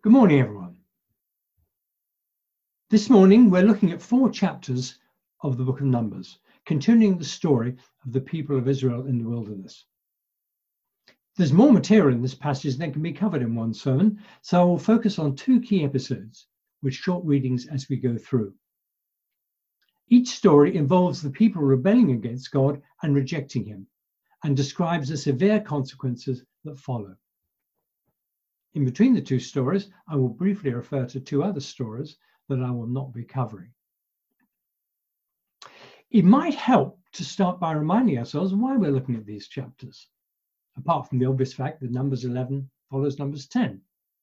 Good morning, everyone. This morning, we're looking at 4 chapters of the book of Numbers, continuing the story of the people of Israel in the wilderness. There's more material in this passage than can be covered in one sermon, so I will focus on 2 key episodes with short readings as we go through. Each story involves the people rebelling against God and rejecting him, and describes the severe consequences that follow. In between the 2 stories, I will briefly refer to 2 other stories that I will not be covering. It might help to start by reminding ourselves why we're looking at these chapters, apart from the obvious fact that Numbers 11 follows Numbers 10.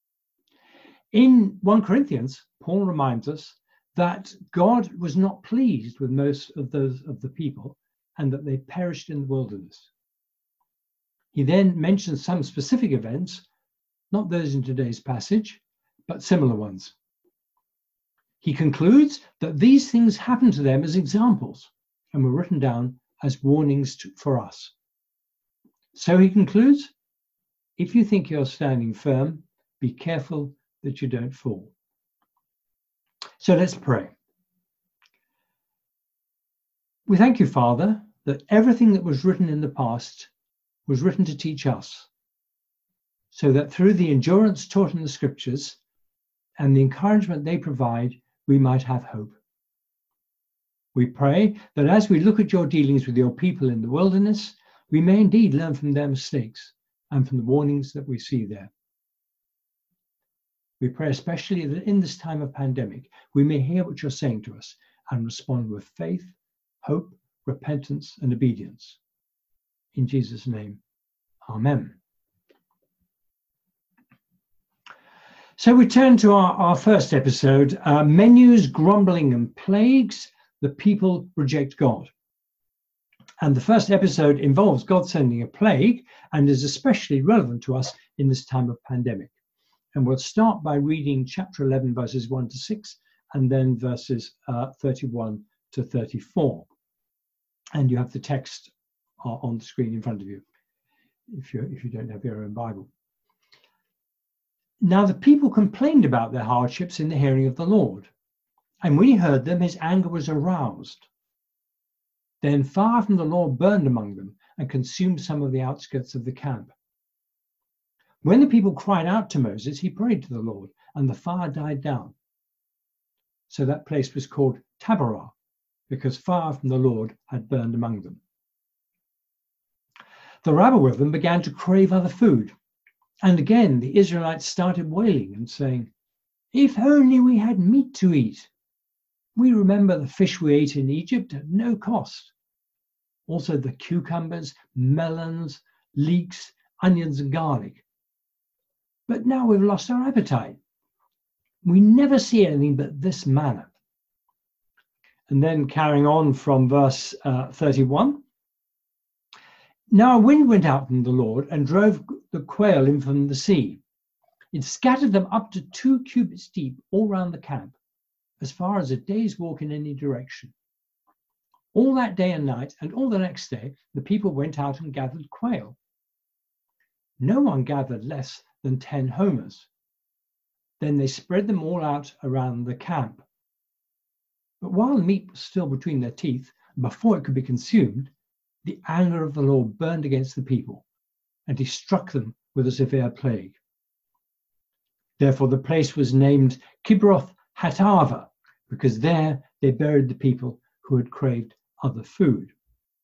In 1 Corinthians, Paul reminds us that God was not pleased with most of the people and that they perished in the wilderness. He then mentions some specific events, not those in today's passage, but similar ones. He concludes that these things happened to them as examples and were written down as warnings for us. So he concludes, if you think you're standing firm, be careful that you don't fall. So let's pray. We thank you, Father, that everything that was written in the past was written to teach us, so that through the endurance taught in the scriptures and the encouragement they provide, we might have hope. We pray that as we look at your dealings with your people in the wilderness, we may indeed learn from their mistakes and from the warnings that we see there. We pray especially that in this time of pandemic, we may hear what you're saying to us and respond with faith, hope, repentance, and obedience. In Jesus' name, amen. So we turn to our first episode, menus, grumbling, and plagues. The people reject God. And the first episode involves God sending a plague and is especially relevant to us in this time of pandemic. And we'll start by reading chapter 11, verses 1 to 6, and then verses 31 to 34. And you have the text on the screen in front of you, if you don't have your own Bible. Now the people complained about their hardships in the hearing of the Lord, and when he heard them, his anger was aroused. Then fire from the Lord burned among them and consumed some of the outskirts of the camp. When the people cried out to Moses, he prayed to the Lord, and the fire died down. So that place was called Taberah, because fire from the Lord had burned among them. The rabble with them began to crave other food. And again, the Israelites started wailing and saying, if only we had meat to eat. We remember the fish we ate in Egypt at no cost. Also the cucumbers, melons, leeks, onions, and garlic. But now we've lost our appetite. We never see anything but this manna. And then carrying on from verse 31. Now a wind went out from the Lord and drove the quail in from the sea. It scattered them up to 2 cubits deep all round the camp, as far as a day's walk in any direction. All that day and night, and all the next day, the people went out and gathered quail. No one gathered less than 10 homers. Then they spread them all out around the camp. But while the meat was still between their teeth, before it could be consumed, the anger of the Lord burned against the people, and he struck them with a severe plague. Therefore the place was named Kibroth Hattaavah, because there they buried the people who had craved other food.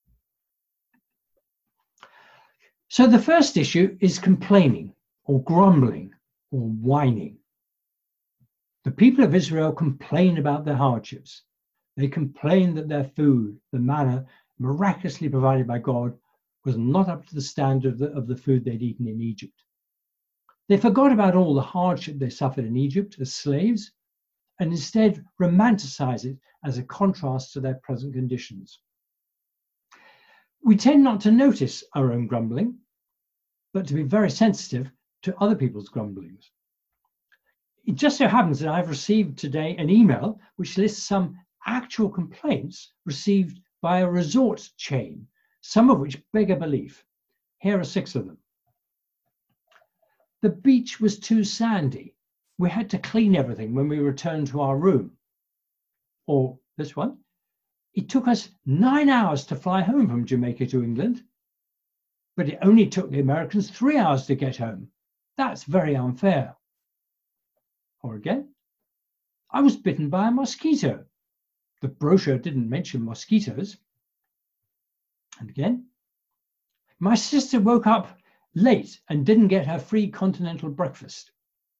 So the first issue is complaining, or grumbling, or whining. The people of Israel complain about their hardships. They complain that their food, the manna, miraculously provided by God, was not up to the standard of the food they'd eaten in Egypt. They forgot about all the hardship they suffered in Egypt as slaves, and instead romanticize it as a contrast to their present conditions. We tend not to notice our own grumbling, but to be very sensitive to other people's grumblings. It just so happens that I've received today an email which lists some actual complaints received by a resort chain, some of which beg a belief. Here are 6 of them. The beach was too sandy. we had to clean everything when we returned to our room. Or this one, it took us 9 hours to fly home from Jamaica to England, but it only took the Americans 3 hours to get home. That's very unfair. Or again, I was bitten by a mosquito. The brochure didn't mention mosquitoes. And again, my sister woke up late and didn't get her free continental breakfast.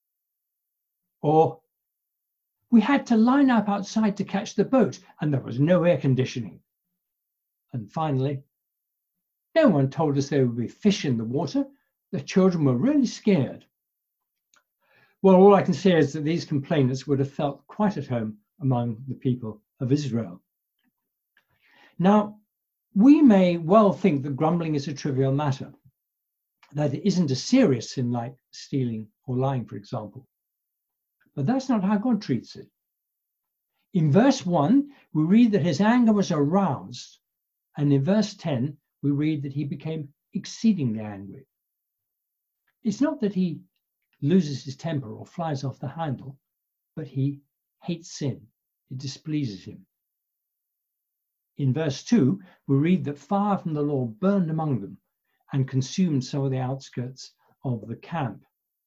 Or we had to line up outside to catch the boat and there was no air conditioning. And finally, no one told us there would be fish in the water. The children were really scared. Well, all I can say is that these complainants would have felt quite at home among the people of Israel. Now, we may well think that grumbling is a trivial matter, that it isn't a serious sin like stealing or lying, for example. But that's not how God treats it. In verse 1, we read that his anger was aroused, and in verse 10, we read that he became exceedingly angry. It's not that he loses his temper or flies off the handle, but he hates sin. It displeases him. In verse 2, we read that fire from the Lord burned among them and consumed some of the outskirts of the camp.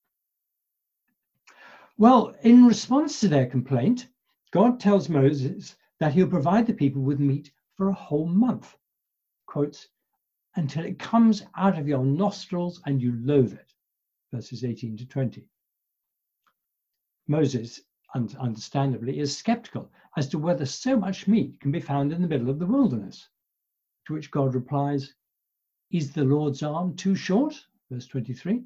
Well, in response to their complaint, God tells Moses that he'll provide the people with meat for a whole month. Quotes, until it comes out of your nostrils and you loathe it. Verses 18 to 20. Moses, understandably, is skeptical as to whether so much meat can be found in the middle of the wilderness. To which God replies, is the Lord's arm too short? Verse 23.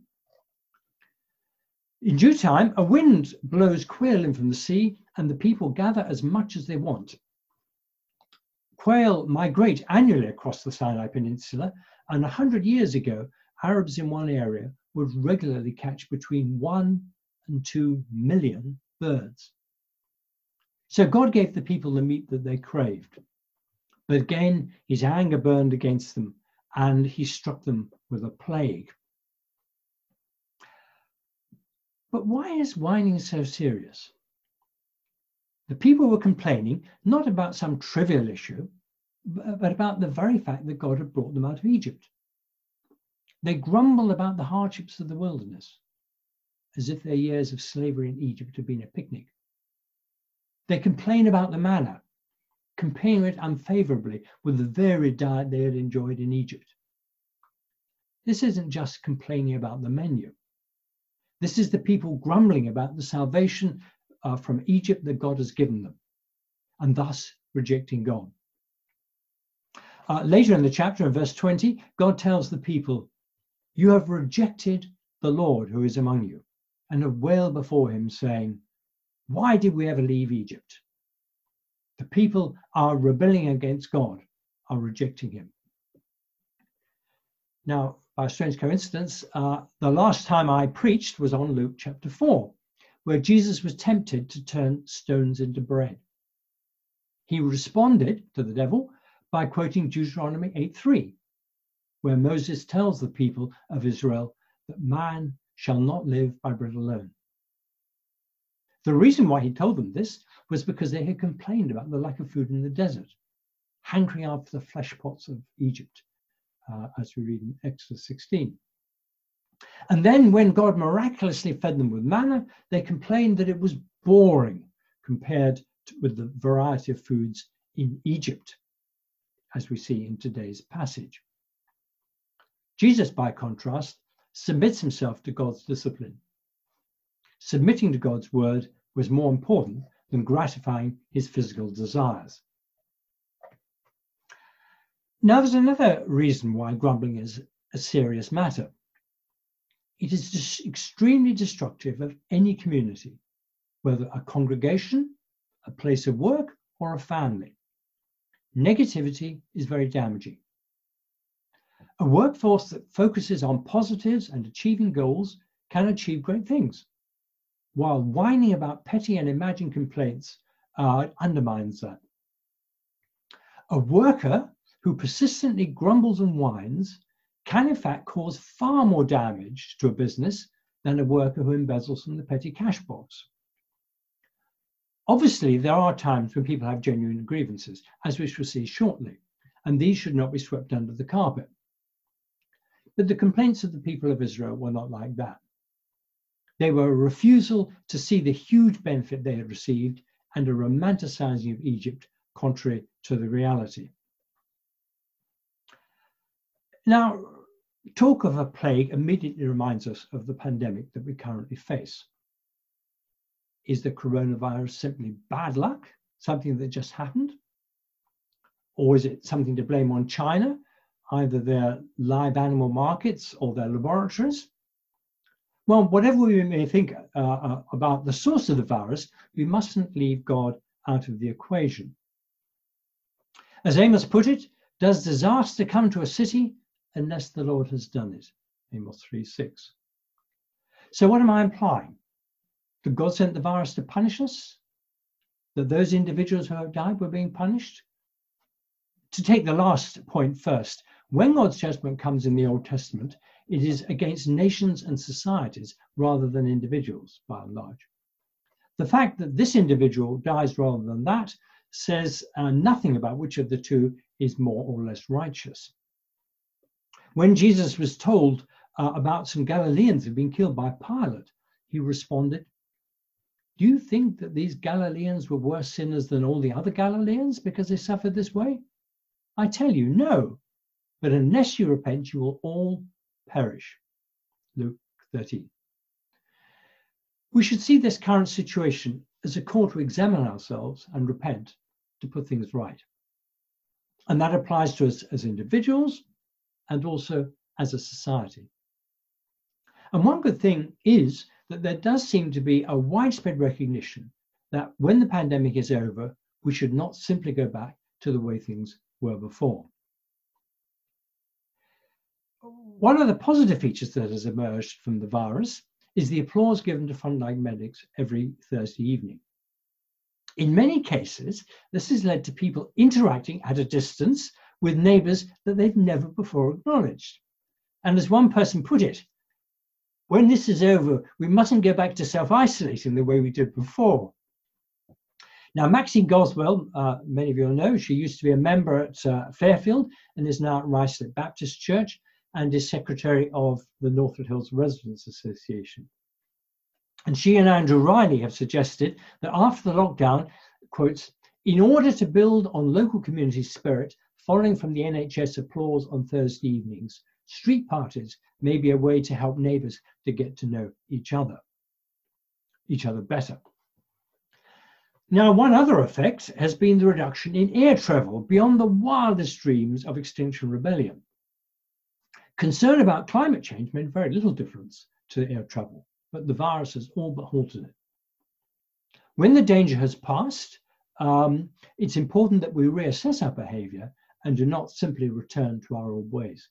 In due time, a wind blows quail in from the sea, and the people gather as much as they want. Quail migrate annually across the Sinai Peninsula, and 100 years ago, Arabs in one area would regularly catch between 1 and 2 million birds. So God gave the people the meat that they craved. But again, his anger burned against them, and he struck them with a plague. But why is whining so serious? The people were complaining not about some trivial issue, but about the very fact that God had brought them out of Egypt. They grumbled about the hardships of the wilderness, as if their years of slavery in Egypt had been a picnic. They complain about the manna, comparing it unfavorably with the varied diet they had enjoyed in Egypt. This isn't just complaining about the menu. This is the people grumbling about the salvation from Egypt that God has given them, and thus rejecting God. Later in the chapter, in verse 20, God tells the people, you have rejected the Lord who is among you, and have wailed before him, saying, why did we ever leave Egypt? The people are rebelling against God, are rejecting him. Now, by a strange coincidence, the last time I preached was on Luke chapter 4, where Jesus was tempted to turn stones into bread. He responded to the devil by quoting Deuteronomy 8:3, where Moses tells the people of Israel that man shall not live by bread alone. The reason why he told them this was because they had complained about the lack of food in the desert, hankering after the flesh pots of Egypt, as we read in Exodus 16. And then when God miraculously fed them with manna, they complained that it was boring compared with the variety of foods in Egypt, as we see in today's passage. Jesus, by contrast, submits himself to God's discipline. Submitting to God's word was more important than gratifying his physical desires. Now, there's another reason why grumbling is a serious matter. It is extremely destructive of any community, whether a congregation, a place of work, or a family. Negativity is very damaging. A workforce that focuses on positives and achieving goals can achieve great things, while whining about petty and imagined complaints undermines that. A worker who persistently grumbles and whines can in fact cause far more damage to a business than a worker who embezzles from the petty cash box. Obviously, there are times when people have genuine grievances, as we shall see shortly, and these should not be swept under the carpet. But the complaints of the people of Israel were not like that. They were a refusal to see the huge benefit they had received and a romanticizing of Egypt contrary to the reality. Now, talk of a plague immediately reminds us of the pandemic that we currently face. Is the coronavirus simply bad luck, something that just happened? Or is it something to blame on China, either their live animal markets or their laboratories? Well, whatever we may think about the source of the virus, we mustn't leave God out of the equation. As Amos put it, does disaster come to a city unless the Lord has done it? Amos 3:6. So what am I implying? That God sent the virus to punish us? That those individuals who have died were being punished? To take the last point first, when God's judgment comes in the Old Testament, it is against nations and societies rather than individuals, by and large. The fact that this individual dies rather than that says nothing about which of the two is more or less righteous. When Jesus was told about some Galileans who had been killed by Pilate, he responded, "Do you think that these Galileans were worse sinners than all the other Galileans because they suffered this way? I tell you, no. But unless you repent, you will all perish." Luke 13. We should see this current situation as a call to examine ourselves and repent to put things right. And that applies to us as individuals and also as a society. And one good thing is that there does seem to be a widespread recognition that when the pandemic is over, we should not simply go back to the way things were before. One of the positive features that has emerged from the virus is the applause given to frontline medics every Thursday evening. In many cases, this has led to people interacting at a distance with neighbors that they've never before acknowledged. And as one person put it, when this is over, we mustn't go back to self-isolating the way we did before. Now, Maxine Goswell, many of you will know, she used to be a member at Fairfield and is now at Ruislip Baptist Church and is secretary of the Northwood Hills Residents Association. And she and Andrew Riley have suggested that after the lockdown, quotes, "In order to build on local community spirit, following from the NHS applause on Thursday evenings, street parties may be a way to help neighbours to get to know each other better." Now, one other effect has been the reduction in air travel beyond the wildest dreams of Extinction Rebellion. Concern about climate change made very little difference to air travel, but the virus has all but halted it. When the danger has passed, it's important that we reassess our behaviour and do not simply return to our old ways.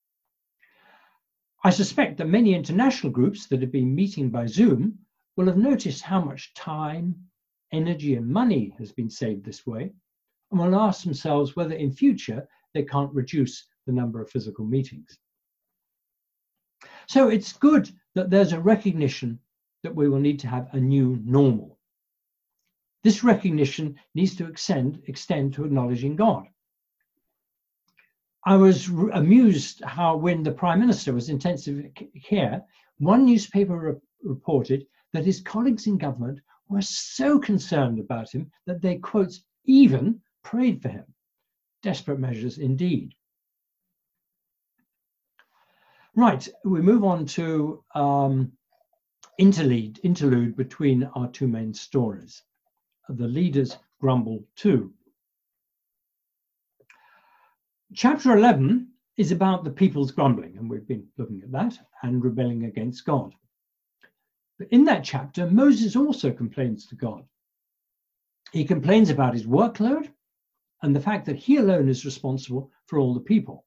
I suspect that many international groups that have been meeting by Zoom will have noticed how much time, energy and money has been saved this way, and will ask themselves whether in future they can't reduce the number of physical meetings. So it's good that there's a recognition that we will need to have a new normal. This recognition needs to extend to acknowledging God. I was amused how when the Prime Minister was in intensive care, one newspaper reported that his colleagues in government were so concerned about him that they, quotes, even prayed for him. Desperate measures indeed. Right, we move on to interlude between our two main stories. The leaders grumble too. Chapter 11 is about the people's grumbling, and we've been looking at that, and rebelling against God. But in that chapter, Moses also complains to God. He complains about his workload and the fact that he alone is responsible for all the people.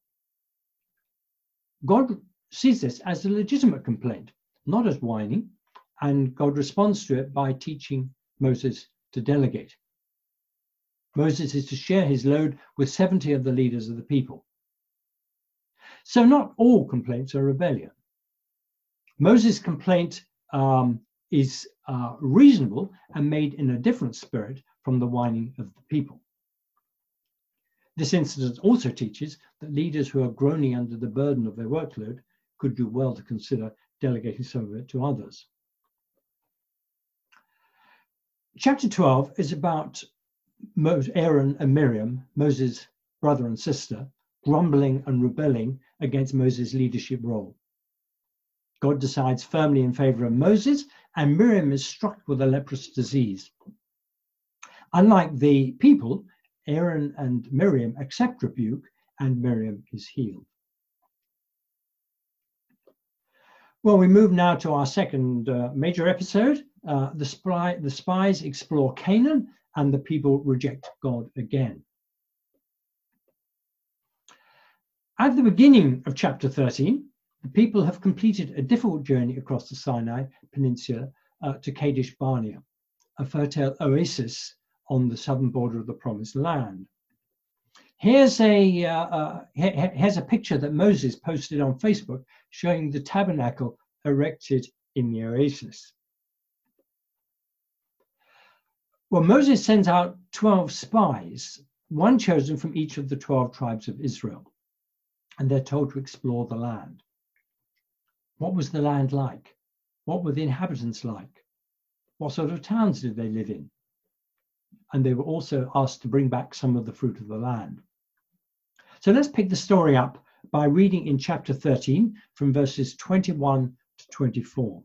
God sees this as a legitimate complaint, not as whining, and God responds to it by teaching Moses to delegate. Moses is to share his load with 70 of the leaders of the people. So not all complaints are rebellion. Moses' complaint is reasonable and made in a different spirit from the whining of the people. This incident also teaches that leaders who are groaning under the burden of their workload could do well to consider delegating some of it to others. Chapter 12 is about Aaron and Miriam, Moses' brother and sister, grumbling and rebelling against Moses' leadership role. God decides firmly in favor of Moses, and Miriam is struck with a leprous disease. Unlike the people, Aaron and Miriam accept rebuke, and Miriam is healed. Well, we move now to our second major episode. The spies explore Canaan, and the people reject God again. At the beginning of chapter 13, the people have completed a difficult journey across the Sinai Peninsula to Kadesh Barnea, a fertile oasis on the southern border of the Promised Land. Here's a picture that Moses posted on Facebook showing the tabernacle erected in the oasis. Well, Moses sends out 12 spies, one chosen from each of the 12 tribes of Israel, and they're told to explore the land. What was the land like? What were the inhabitants like? What sort of towns did they live in? And they were also asked to bring back some of the fruit of the land. So let's pick the story up by reading in chapter 13 from verses 21 to 24.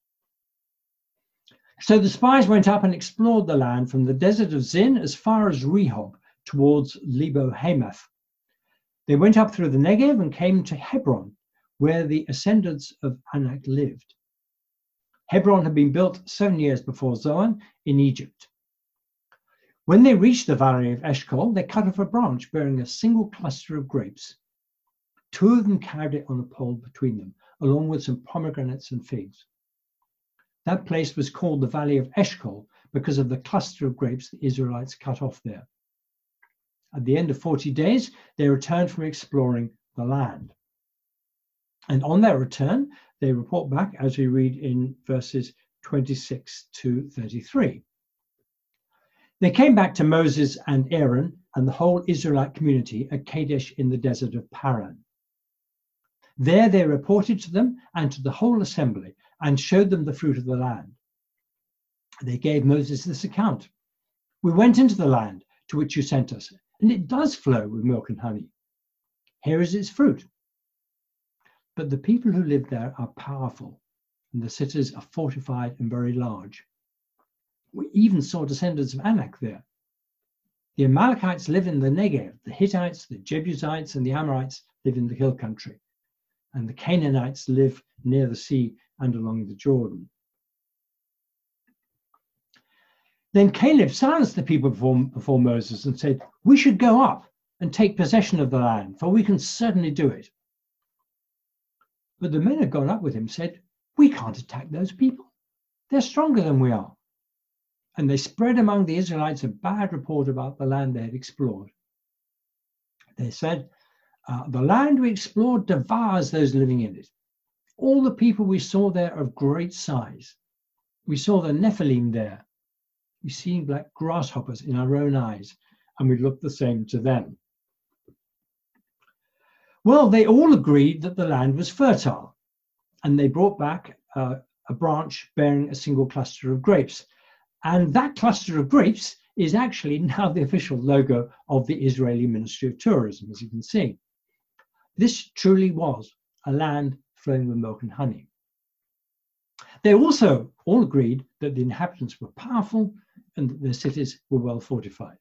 So the spies went up and explored the land from the desert of Zin as far as Rehob towards Lebo Hamath. They went up through the Negev and came to Hebron, where the ascendants of Anak lived. Hebron had been built 7 years before Zoan in Egypt. When they reached the valley of Eshcol, they cut off a branch bearing a single cluster of grapes. 2 of them carried it on a pole between them, along with some pomegranates and figs. That place was called the Valley of Eshcol because of the cluster of grapes the Israelites cut off there. At the end of 40 days, they returned from exploring the land. And on their return, they report back, as we read in verses 26 to 33. They came back to Moses and Aaron and the whole Israelite community at Kadesh in the desert of Paran. There they reported to them and to the whole assembly and showed them the fruit of the land. They gave Moses this account. We went into the land to which you sent us, and it does flow with milk and honey. Here is its fruit. But the people who live there are powerful, and the cities are fortified and very large. We even saw descendants of Anak there. The Amalekites live in the Negev, the Hittites, the Jebusites, and the Amorites live in the hill country, and the Canaanites live near the sea and along the Jordan. Then Caleb silenced the people before Moses and said, we should go up and take possession of the land, for we can certainly do it. But the men who had gone up with him said, we can't attack those people. They're stronger than we are. And they spread among the Israelites a bad report about the land they had explored. They said, the land we explored devours those living in it. All the people we saw there are of great size. We saw the Nephilim there. We seemed like grasshoppers in our own eyes, and we looked the same to them. Well, they all agreed that the land was fertile, and they brought back a branch bearing a single cluster of grapes. And that cluster of grapes is actually now the official logo of the Israeli Ministry of Tourism, as you can see. This truly was a land flowing with milk and honey. They also all agreed that the inhabitants were powerful and that their cities were well fortified.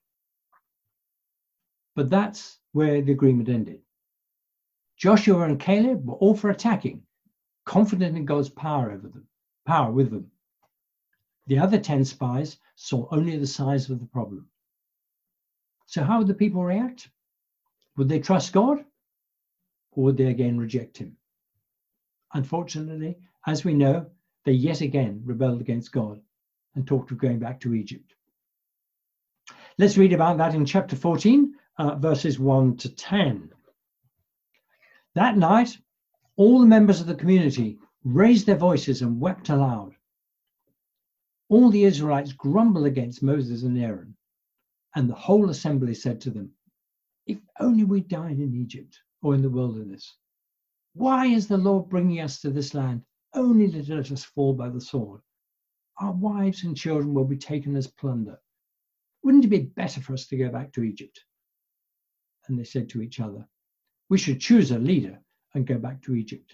But that's where the agreement ended. Joshua and Caleb were all for attacking, confident in God's power with them. The other 10 spies saw only the size of the problem. So how would the people react? Would they trust God? Or would they again reject him? Unfortunately, as we know, they yet again rebelled against God and talked of going back to Egypt. Let's read about that in chapter 14, verses 1 to 10. That night, all the members of the community raised their voices and wept aloud. All the Israelites grumbled against Moses and Aaron, and the whole assembly said to them, "If only we died in Egypt or in the wilderness. Why is the Lord bringing us to this land only to let us fall by the sword? Our wives and children will be taken as plunder. Wouldn't it be better for us to go back to Egypt?" And they said to each other, "We should choose a leader and go back to Egypt."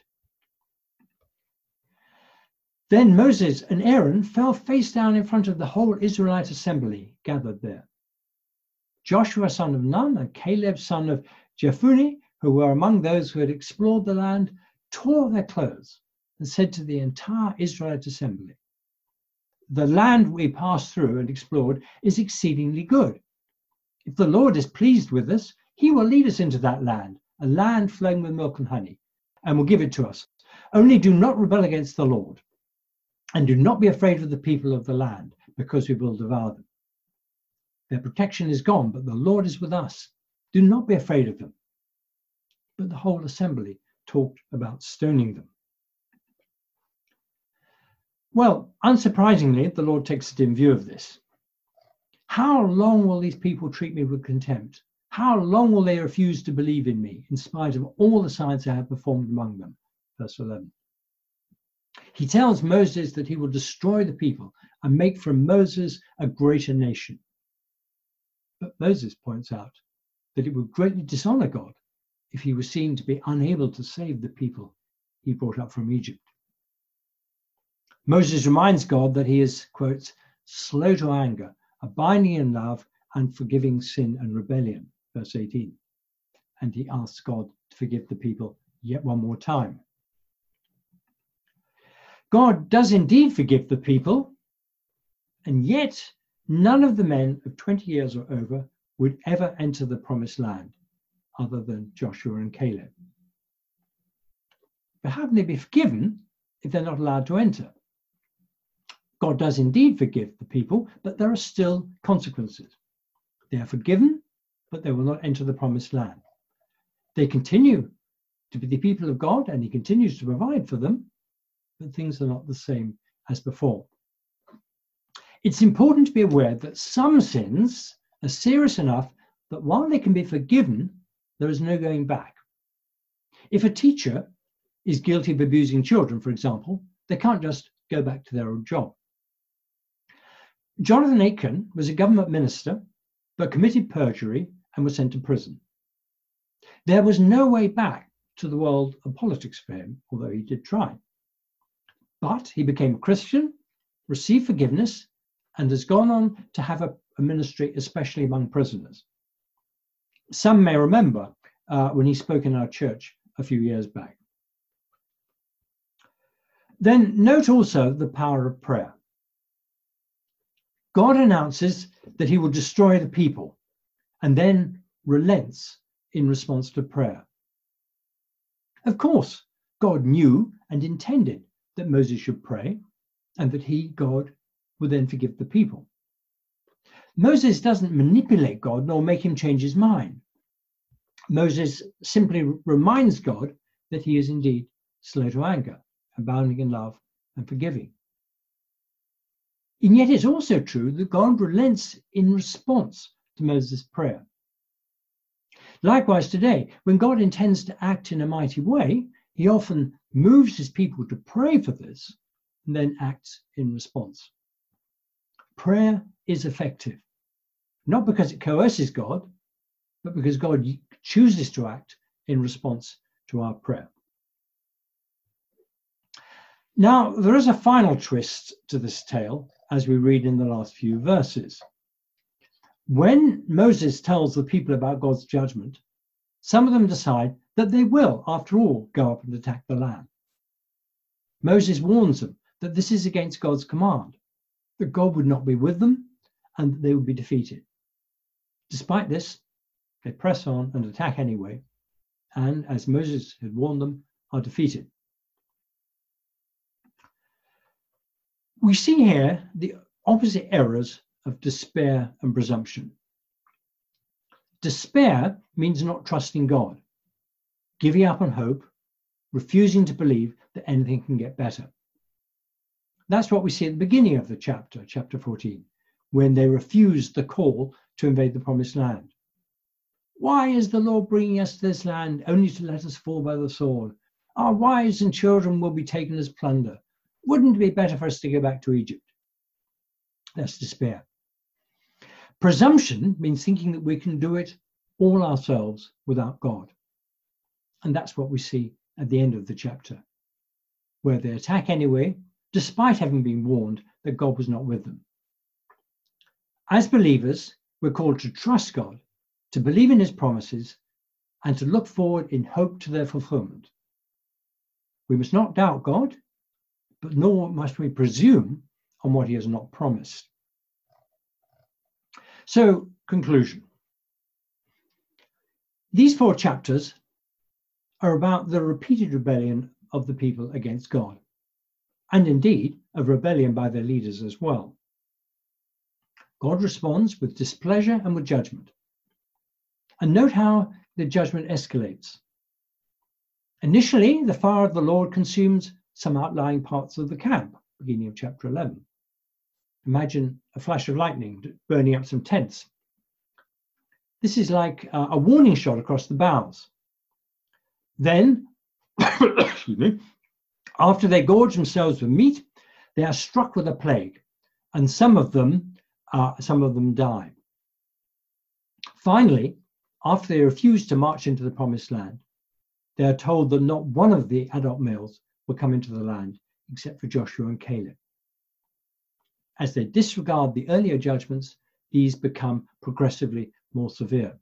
Then Moses and Aaron fell face down in front of the whole Israelite assembly gathered there. Joshua son of Nun and Caleb son of Jephunneh, who were among those who had explored the land, tore their clothes and said to the entire Israelite assembly, "The land we passed through and explored is exceedingly good. If the Lord is pleased with us, he will lead us into that land, a land flowing with milk and honey, and will give it to us. Only do not rebel against the Lord, and do not be afraid of the people of the land, because we will devour them. Their protection is gone, but the Lord is with us. Do not be afraid of them." But the whole assembly talked about stoning them. Well, unsurprisingly, the Lord takes it in view of this. How long will these people treat me with contempt? How long will they refuse to believe in me, in spite of all the signs I have performed among them? Verse 11. He tells Moses that he will destroy the people and make from Moses a greater nation. But Moses points out that it would greatly dishonor God if he was seen to be unable to save the people he brought up from Egypt. Moses reminds God that he is, quote, slow to anger, abiding in love, and forgiving sin and rebellion, verse 18. And he asks God to forgive the people yet one more time. God does indeed forgive the people, and yet none of the men of 20 years or over would ever enter the promised land, other than Joshua and Caleb. But how can they be forgiven if they're not allowed to enter? God does indeed forgive the people, but there are still consequences. They are forgiven, but they will not enter the promised land. They continue to be the people of God, and he continues to provide for them, but things are not the same as before. It's important to be aware that some sins are serious enough that while they can be forgiven, there is no going back. If a teacher is guilty of abusing children, for example, they can't just go back to their old job. Jonathan Aitken was a government minister, but committed perjury and was sent to prison. There was no way back to the world of politics for him, although he did try. But he became a Christian, received forgiveness, and has gone on to have a ministry, especially among prisoners. Some may remember when he spoke in our church a few years back. Then note also the power of prayer. God announces that he will destroy the people and then relents in response to prayer. Of course, God knew and intended that Moses should pray and that he, God, would then forgive the people. Moses doesn't manipulate God nor make him change his mind. Moses simply reminds God that he is indeed slow to anger, abounding in love and forgiving. And yet it's also true that God relents in response to Moses' prayer. Likewise today, when God intends to act in a mighty way, he often moves his people to pray for this and then acts in response. Prayer is effective, not because it coerces God, but because God chooses to act in response to our prayer. Now, there is a final twist to this tale, as we read in the last few verses. When Moses tells the people about God's judgment, some of them decide that they will, after all, go up and attack the land. Moses warns them that this is against God's command, that God would not be with them and that they would be defeated. Despite this, they press on and attack anyway, and as Moses had warned them, are defeated. We see here the opposite errors of despair and presumption. Despair means not trusting God, giving up on hope, refusing to believe that anything can get better. That's what we see at the beginning of the chapter, chapter 14, when they refused the call to invade the promised land. Why is the Lord bringing us to this land only to let us fall by the sword? Our wives and children will be taken as plunder. Wouldn't it be better for us to go back to Egypt? That's despair. Presumption means thinking that we can do it all ourselves without God. And that's what we see at the end of the chapter, where they attack anyway, despite having been warned that God was not with them. As believers, we're called to trust God, to believe in his promises, and to look forward in hope to their fulfillment. We must not doubt God, but nor must we presume on what he has not promised. So, conclusion. These 4 chapters are about the repeated rebellion of the people against God, and indeed of rebellion by their leaders as well. God responds with displeasure and with judgment. And note how the judgment escalates. Initially, the fire of the Lord consumes some outlying parts of the camp, beginning of chapter 11. Imagine a flash of lightning burning up some tents. This is like a warning shot across the bows. Then, excuse me, after they gorge themselves with meat, they are struck with a plague, and some of them die. Finally, after they refuse to march into the promised land, they are told that not one of the adult males will come into the land except for Joshua and Caleb. As they disregard the earlier judgments, these become progressively more severe.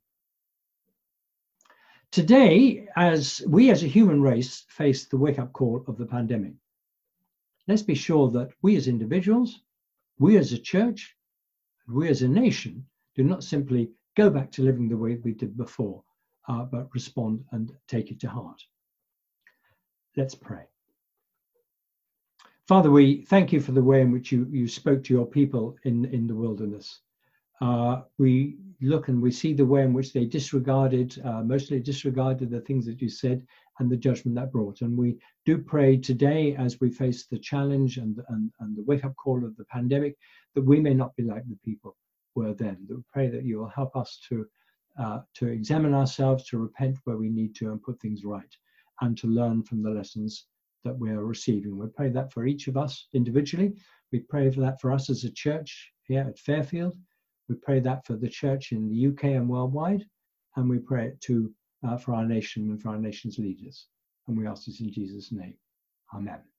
Today, as we as a human race face the wake-up call of the pandemic, let's be sure that we as individuals, we as a church, and we as a nation do not simply go back to living the way we did before, but respond and take it to heart. Let's pray. Father, we thank you for the way in which you spoke to your people in the wilderness. We look and we see the way in which they mostly disregarded the things that you said and the judgment that brought. And we do pray today, as we face the challenge and the wake-up call of the pandemic, that we may not be like the people were then. That we pray that you will help us to examine ourselves, to repent where we need to and put things right, and to learn from the lessons that we are receiving. We pray that for each of us individually. We pray for that for us as a church here at Fairfield. We pray that for the church in the UK and worldwide. And we pray it too for our nation and for our nation's leaders. And we ask this in Jesus' name. Amen.